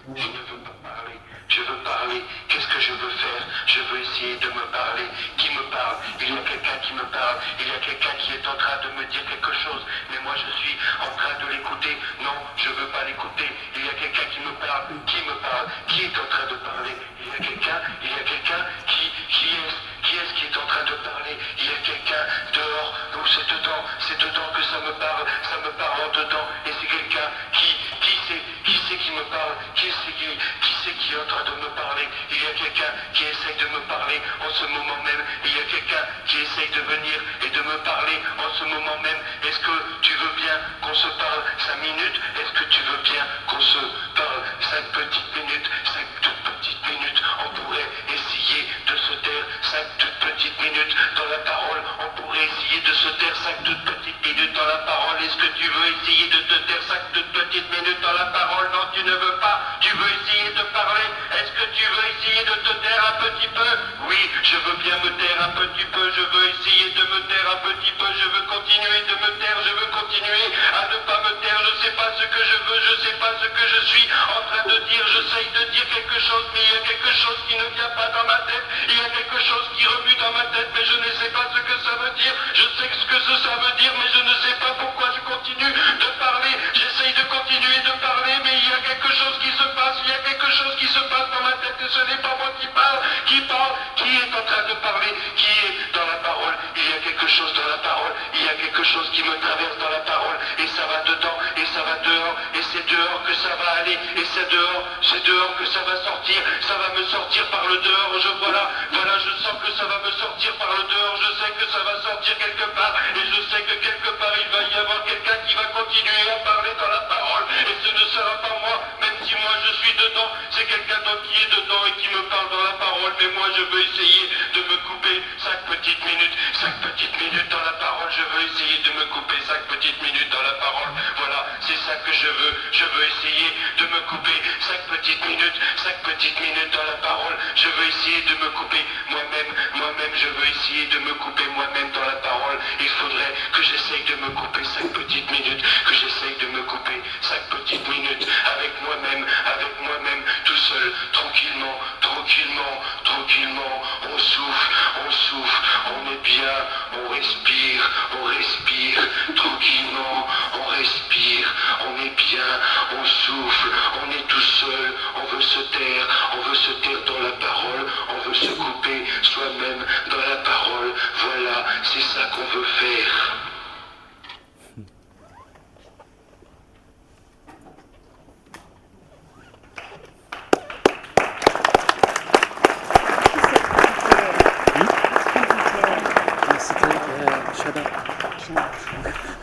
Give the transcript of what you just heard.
Je ne veux pas parler. Je veux parler. Qu'est-ce que je veux faire? Je veux essayer de me parler. Qui me parle? Il y a quelqu'un qui me parle. Il y a quelqu'un qui est en train de me dire quelque chose. Mais moi je suis en train de l'écouter. Non, je ne veux pas l'écouter. Il y a quelqu'un qui me parle. Qui me parle? Qui est en train de parler? Il y a quelqu'un qui est-ce qui est en train de parler? Il y a quelqu'un dehors. Non, c'est dedans que ça me parle en dedans. Et c'est quelqu'un qui c'est qui me parle? Qui c'est qui est en train de me parler? Il y a quelqu'un qui essaye de me parler en ce moment même. Il y a quelqu'un qui essaye de venir et de me parler en ce moment même. Est-ce que tu veux bien qu'on se parle 5 minutes? Est-ce que tu veux bien qu'on se parle 5 petites minutes? 5 toutes petites minutes. On pourrait essayer de se taire 5 toutes petites minutes dans la parole. On pourrait essayer de se taire 5 toutes petites minutes dans la parole. Est-ce que tu veux essayer de te taire 5 toutes petites minutes dans la parole? Non, tu ne veux pas. Tu veux essayer de parler? Est-ce que tu veux essayer de te taire un petit peu? Oui, je veux bien me taire un petit peu. Je veux essayer de me taire un petit peu. Je veux continuer de me taire. Je veux continuer à ne pas me taire. Je sais pas ce que je veux. Je sais pas ce que je suis en train de dire. J'essaye de dire quelque chose, mais il y a quelque chose qui ne vient pas dans ma tête. Il y a quelque chose qui remue dans ma tête, mais je ne sais pas ce que ça veut dire. Je sais ce que ça veut dire, mais je ne sais pas pourquoi je continue de parler. J'essaye de continuer de parler, mais il y a quelque chose qui se passe. Il y a quelque chose qui se passe dans ma tête et ce n'est pas moi qui parle. Qui est en train de parler? Qui est dans la parole? Il y a quelque chose dans la parole. Il y a quelque chose qui me traverse dans la parole. Et ça va dedans, et ça va dehors. Et c'est dehors que ça va aller. Et c'est dehors que ça va sortir. Ça va me sortir par le dehors. Voilà, je sens que ça va me sortir par le dehors. Je sais que ça va sortir quelque part. Et je sais que quelque part il va y avoir quelqu'un qui va continuer à parler dans la parole. Et ce ne sera pas moi, même si moi je suis dedans. C'est quelqu'un d'autre qui est dedans et qui me parle dans la parole. Mais moi je veux essayer de me couper 5 petites minutes dans la parole. Je veux essayer de me couper 5 petites minutes dans la parole. Voilà, c'est ça que je veux. Je veux essayer de me couper 5 petites minutes dans la parole. Je veux essayer de me couper moi-même, je veux essayer de me couper moi-même dans la parole. Il faudrait que j'essaye de me couper 5 petites minutes, que j'essaye de me couper 5 petites minutes avec moi-même, tout seul, tranquillement. On souffle, on est bien, on respire, tranquillement, on respire, on est bien, on souffle, on est tout seul, on veut se taire dans la parole, on veut se couper soi-même dans la parole. Voilà, c'est ça qu'on veut faire. C'était Shada.